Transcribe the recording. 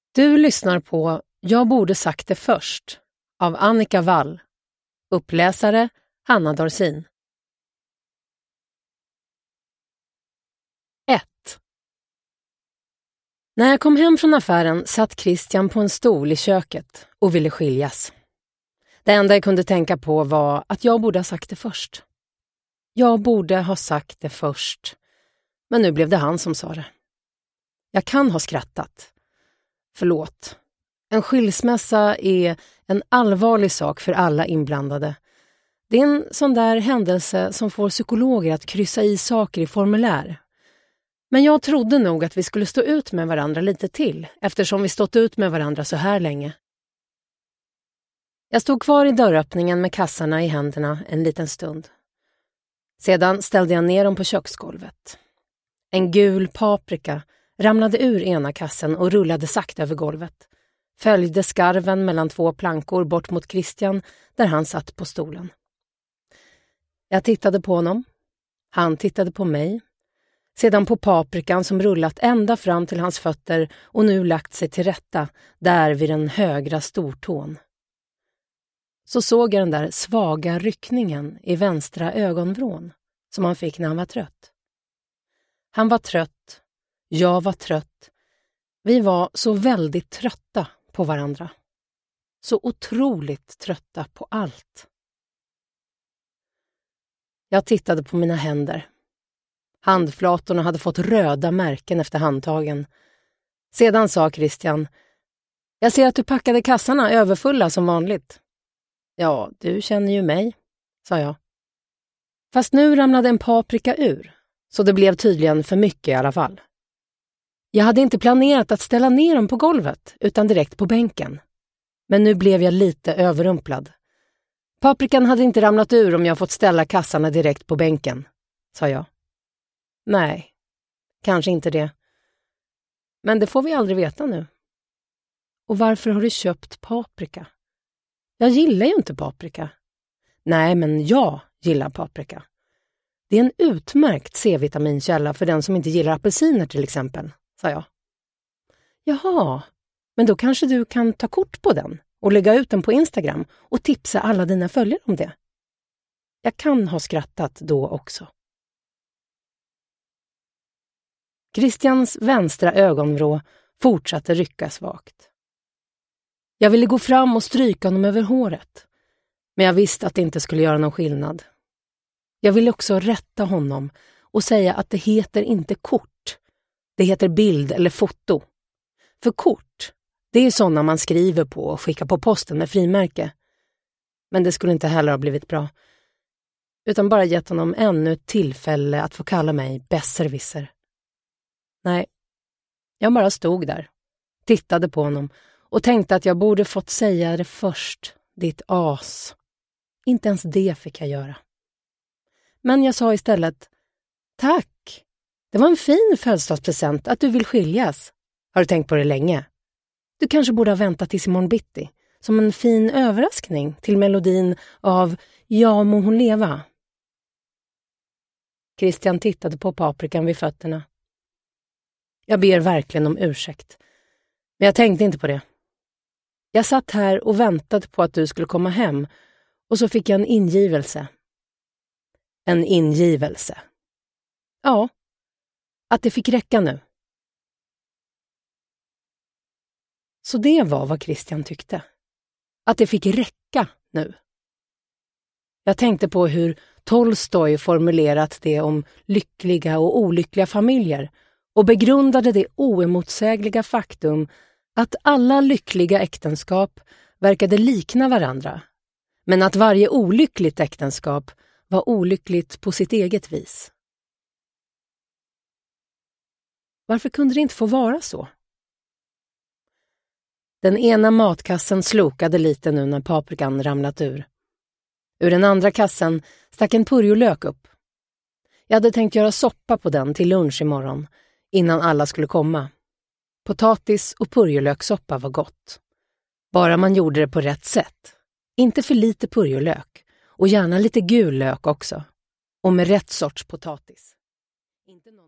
Du lyssnar på Jag borde sagt det först av Annika Wall. Uppläsare Hanna Dorsin. 1. När jag kom hem från affären satt Christian på en stol i köket och ville skiljas. Det enda jag kunde tänka på var att jag borde ha sagt det först. Jag borde ha sagt det först. Men nu blev det han som sa det. Jag kan ha skrattat. Förlåt. En skilsmässa är en allvarlig sak för alla inblandade. Det är en sån där händelse som får psykologer att kryssa i saker i formulär. Men jag trodde nog att vi skulle stå ut med varandra lite till, eftersom vi stått ut med varandra så här länge. Jag stod kvar i dörröppningen med kassarna i händerna en liten stund. Sedan ställde jag ner dem på köksgolvet. En gul paprika ramlade ur ena kassen och rullade sakta över golvet. Följde skarven mellan 2 plankor bort mot Christian där han satt på stolen. Jag tittade på honom. Han tittade på mig. Sedan på paprikan som rullat ända fram till hans fötter och nu lagt sig till rätta där vid den högra stortån. Så såg jag den där svaga ryckningen i vänstra ögonvrån som han fick när han var trött. Han var trött. Jag var trött. Vi var så väldigt trötta på varandra. Så otroligt trötta på allt. Jag tittade på mina händer. Handflatorna hade fått röda märken efter handtagen. Sedan sa Christian: "Jag ser att du packade kassarna överfulla som vanligt." "Ja, du känner ju mig", sa jag. Fast nu ramlade en paprika ur, så det blev tydligen för mycket i alla fall. Jag hade inte planerat att ställa ner dem på golvet, utan direkt på bänken. Men nu blev jag lite överrumplad. Paprikan hade inte ramlat ur om jag fått ställa kassarna direkt på bänken, sa jag. Nej, kanske inte det. Men det får vi aldrig veta nu. Och varför har du köpt paprika? Jag gillar ju inte paprika. Nej, men jag gillar paprika. Det är en utmärkt C-vitaminkälla för den som inte gillar apelsiner till exempel, sa jag. Jaha, men då kanske du kan ta kort på den och lägga ut den på Instagram och tipsa alla dina följare om det. Jag kan ha skrattat då också. Christians vänstra ögonvrå fortsatte rycka svagt. Jag ville gå fram och stryka honom över håret, men jag visste att det inte skulle göra någon skillnad. Jag ville också rätta honom och säga att det heter inte kort. Det heter bild eller foto. För kort, det är sådana man skriver på och skickar på posten med frimärke. Men det skulle inte heller ha blivit bra. Utan bara gett honom ännu ett tillfälle att få kalla mig besserwisser. Nej, jag bara stod där, tittade på honom och tänkte att jag borde fått säga det först, ditt as. Inte ens det fick jag göra. Men jag sa istället: "Tack, det var en fin födelsedagspresent att du vill skiljas. Har du tänkt på det länge? Du kanske borde ha väntat tills imorgon bitti, som en fin överraskning till melodin av Ja må hon leva." Christian tittade på paprikan vid fötterna. Jag ber verkligen om ursäkt, men jag tänkte inte på det. Jag satt här och väntade på att du skulle komma hem och så fick jag en ingivelse. En ingivelse. Ja, att det fick räcka nu. Så det var vad Christian tyckte. Att det fick räcka nu. Jag tänkte på hur Tolstoj formulerat det om lyckliga och olyckliga familjer och begrundade det oemotsägliga faktum att alla lyckliga äktenskap verkade likna varandra, men att varje olyckligt äktenskap var olyckligt på sitt eget vis. Varför kunde det inte få vara så? Den ena matkassen slokade lite nu när paprikan ramlat ur. Ur den andra kassen stack en purjolök upp. Jag hade tänkt göra soppa på den till lunch imorgon, innan alla skulle komma. Potatis och purjolökssoppa var gott. Bara man gjorde det på rätt sätt. Inte för lite purjolök. Och gärna lite gul lök också. Och med rätt sorts potatis. Inte någon